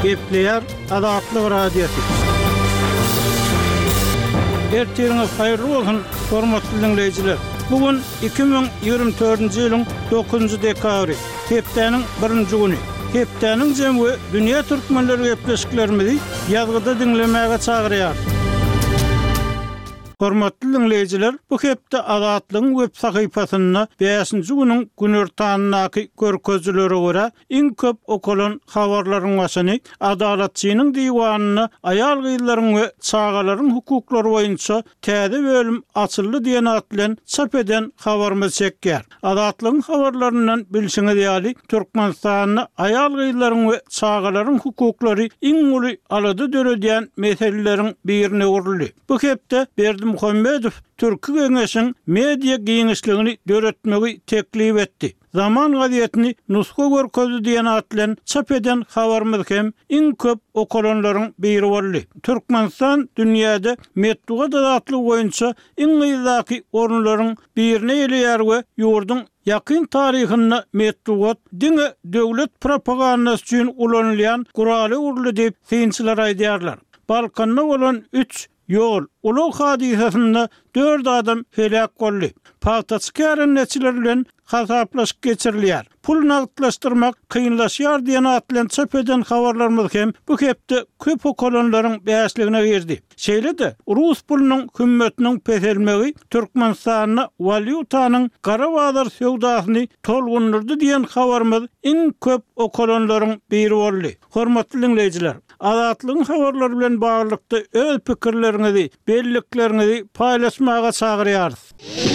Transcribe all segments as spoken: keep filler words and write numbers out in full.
Gepleyer Adatlyk radiosu. Erteňiz haýyrly bolsun, hormatly dinleýijiler. Bugün iki bin ýygrimi dördünji ýylyň dokuzunji dekabry, hepdeniň birinji güni. Hepdeniň jemgy dünýä türkmenleri gepleşiklerimizi ýazgyda dinlemäge çagyrýar. Hormatly dinleýijiler, bu hepde Adatlyň web sahypasyna beşinji güniň günertanyny görkezlere görä iň köp okulan habarlaryň başyny Adalatçynyň diwanyna aýal gyýlaryň we çağalaryň hukuklary boýunça täze bölüm açyldy diýen at bilen çap eden habarymyz çekýär. Adatlyň habarlaryndan bilşiňiz ýaly Türkmenistanyň aýal gyýlaryň we çağalaryň hukuklary iň uly alady döredýän meseleleriň birine urildi. Bu hepde Berdi Muhammedow Türkü Geňeşiň media giňişligini döretmegi teklip etdi. Zaman gazetini nuska görkezdi diýen at bilen çap eden habarymyz hem iň köp okulanlaryň biri boldy. Türkmenistan dünýäde medeniýet adatly boýunça iň ýylaky orunlaryň birine ýerler we ýurdun ýakyn taryhyna medeniýet diňe döwlet propagandasy üçin ulanylýan guraly urly diýip synçylar aýdýarlar. Balkanda bolan üç yol ulug hadisasynda dört adam helak boldy. Paýtaçkärän neçiler bilen hasaplaşyp geçirilýär. Pul nagdlaşdyrmak kynlaşýar diýen at bilen çap eden habarlarymyz hem bu hepde köp okulanlaryň bäşligine girdi. Şeýle-de Rus pulunyň hümmetiniň peselmegi Türkmenistanyň valyutanyň gara bazar söwdasyny tolgundurdy diýen habarymyz iň köp okulanlaryň biri boldy. Hormatly dinleýijiler, Adatlyň habarlary bilen baglykda öz pikirleriňizi, belliklerinizi paýlaşmaga çagyrýarys.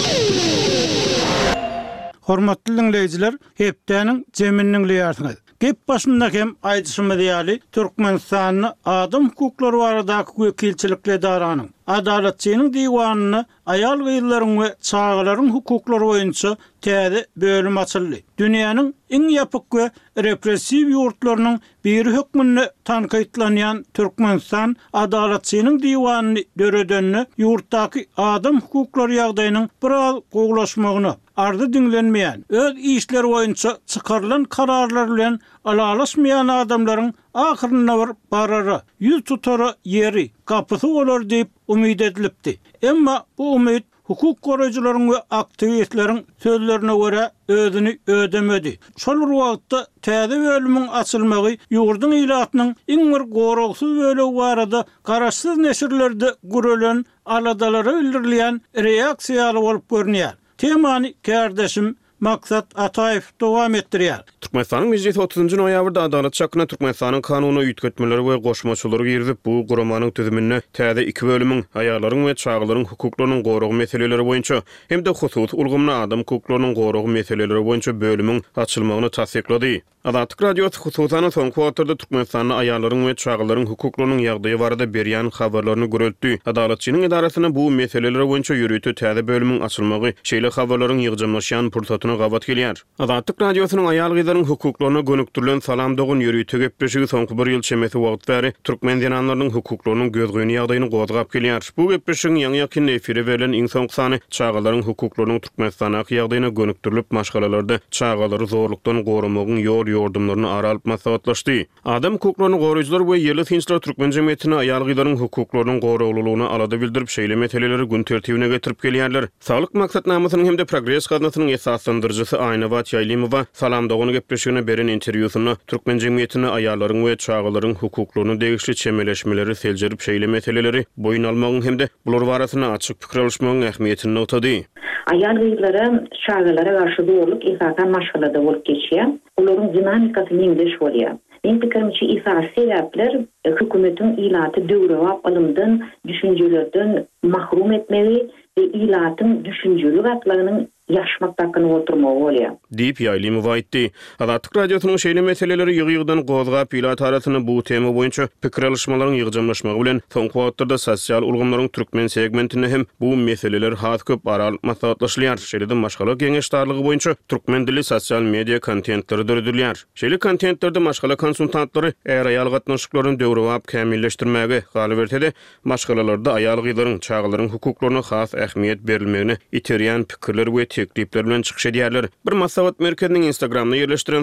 Hormatly dinleýijiler, hepdeniň jeminiň liýarsyňyz. Gep başynda hem aýdyşymyz ýaly Türkmenistanyň adam hukuklary baradaky wekilçilikle daranyň Adalatçynyň diwanyna aýal gyýlaryň we çağalaryň hukuklary boýunça täze bölüm açyldy. Dünýäniň iň ýapyk we repressiw ýurtlarynyň biri hökmünde tanqytlanýan Türkmenistan Adalatçynyň diwanyny döredenni ýurtdaky adam hukuklary ýagdaýynyň biraz gowlaşmagyny ardy dinlenmeýän, öz işleri boýunça çykarylan kararlar bilen alalaşmaýan adamlaryň ahyrına bir barary, ýüz tutary ýeri, kapysy bolar diýip umyt edilipdi. Emma bu umyt hukuk goraýjylaryň we aktivistleriň sözlerine görä özüni ödemedi. Şol wagtda täze bölümiň açylmagy ýurdun ýylatynyň iň bir goragsyz bölegi barada garaşsyz neşirlerde gürelen aladalary bildirilýän reaksiýaly bolup görnýär. Temany kardeşim Maksat Ataýew dowam etdirýär. Türkmenistanyň meclisi otuzunji noýabrda adalet çakyna Türkmenistanyň kanuny üýtgetmeleri we goşmaçylary girdip bu guramanyň tüzümine täze iki bölümiň aýallaryň we çağalaryň hukuklarynyň goragy meseleleri boýunça hem-de husus ulgamly adam hukuklarynyň goragy meseleleri boýunça bölümiň açylmagyny tasdiklady. Adatlyk radiosu hususan soňky wagtlarda Türkmenistanyň aýallaryň we çağalaryň hukuklarynyň ýagdaýy barada berýän habarlaryny göreldi. Adaletçynyň idarasyna bu meseleler boýunça ýürütü täze bölümiň açylmagy şeýle habarlaryň ýygymlaşýan pursatyny gabat gelýär. Adatlyk radiosynyň aýal gyýlaryň hukuklaryna gönükdirilen salam dogun ýürütü gepleşigi soňky bir ýyl çemeti wagt bäri türkmen dinanlarynyň hukuklarynyň gözgöni ýagdaýyny gozgap gelýär. Bu gepleşigiň ýa-ni ýakyn efire berilen iň soňky sany çağalaryň hukuklarynyň Türkmenistanaky ýagdaýyna gönükdirilip maşgalalarda çağalary zorlukdan goramagyň ýol ýordamlaryny aralyp maslahatlaşdy. Adam hukuklaryny goraýjylar we ýerli tinçlik türkmen jemgyýetine aýal gyýlaryň hukuklarynyň goraglygyny alada bildirip şeýle meseleleri gün tertibine getirip gelýärler. Saglyk maksatnamasynyň hem-de progress gazinasynyň esaslandyrjysy Aýnabat Ýaýlymowa salam doguny gepleşigine beren interwýusyny türkmen jemgyýetine aýallaryň we çağalaryň hukuklaryny degişli çemeleşmeleri seljerip şeýle meseleleri boyun almagyň hem-de bular barasyna açyk pikir alışmagyň ähmiýetini notady. Aýal gyýlary çağalara garşy dowrluk esasan maşgalada bolup geçýär. Olaryň dinamikasy niňdeş bolýar. Men pikirimçe isar sebäpler hökümetin ilaty döwrewap alymdan, düşünjelerden mahrum etmegi ve ilatyň düşünjeli gatlarynyň yaşmaktakyny oturmagy bolýar. Diýip Ýaýlymowa aýtdy. Adatlyk radiosynyň şeýle meseleleri ýygy-ýygdan gozgap ýylat arasyny bu tema boýunça pikir alışmalaryň ýygymlaşmagy bilen soňky wagtlarda sosial ulgamlaryň türkmen segmentine hem bu meseleler has köp aralyp maslahatlaşylýar. Şeýle-de maşgala geňeşdarlygy boýunça türkmen dili sosial media kontentleri döredilýär. Şeýle kontentlerde maşgala konsultantlary eger aýal gatnaşyklaryny döwrewap kämilleşdirmäge galy berse-de maşgalalarda aýal gyýlaryň çağalaryň hukuklaryna has ähmiýet berilmegine iterýän pikirler we teklipler bilen çykyş edýärler. Bir maslahat merkeziniň Instagramda ýerleşdiren